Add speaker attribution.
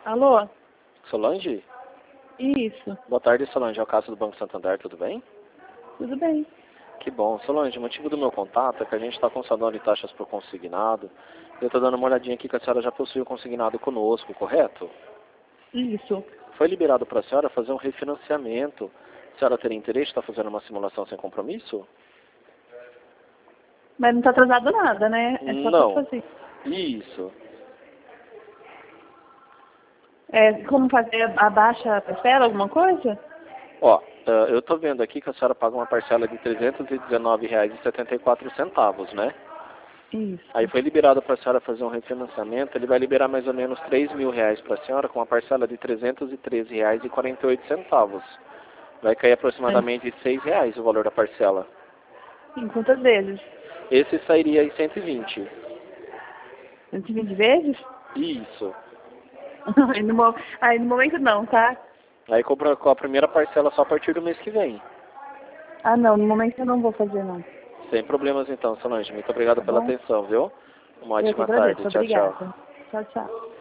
Speaker 1: Alô?
Speaker 2: Solange?
Speaker 1: Isso.
Speaker 2: Boa tarde, Solange. É o Cássio do Banco Santander, tudo bem?
Speaker 1: Tudo bem.
Speaker 2: Que bom. Solange, o motivo do meu contato é que a gente está com saldo de taxas por consignado. Eu estou dando uma olhadinha aqui que a senhora já possui o consignado conosco, correto?
Speaker 1: Isso.
Speaker 2: Foi liberado para a senhora fazer um refinanciamento. A senhora teria interesse de estar fazendo uma simulação sem compromisso?
Speaker 1: Mas não está atrasado nada, né? É só
Speaker 2: Não.
Speaker 1: para fazer.
Speaker 2: Isso.
Speaker 1: Como fazer a baixa parcela, alguma coisa?
Speaker 2: Ó, eu estou vendo aqui que a senhora paga uma parcela de R$ 319,74, né?
Speaker 1: Isso.
Speaker 2: Aí foi liberado para a senhora fazer um refinanciamento, ele vai liberar mais ou menos R$ 3.000 para a senhora com uma parcela de R$ 313,48. Vai cair aproximadamente R$ 6 o valor da parcela.
Speaker 1: Em quantas vezes?
Speaker 2: Esse sairia em 120.
Speaker 1: 120 vezes?
Speaker 2: Isso.
Speaker 1: Aí no momento não, tá?
Speaker 2: Aí compra com a primeira parcela só a partir do mês que vem.
Speaker 1: Ah, não. No momento eu não vou fazer, não.
Speaker 2: Sem problemas então, Solange. Muito obrigado
Speaker 1: Tá
Speaker 2: pela
Speaker 1: bom?
Speaker 2: atenção, viu? Uma
Speaker 1: Eu que
Speaker 2: ótima
Speaker 1: agradeço.
Speaker 2: tarde. Tchau, tchau.
Speaker 1: Obrigada. Tchau, tchau.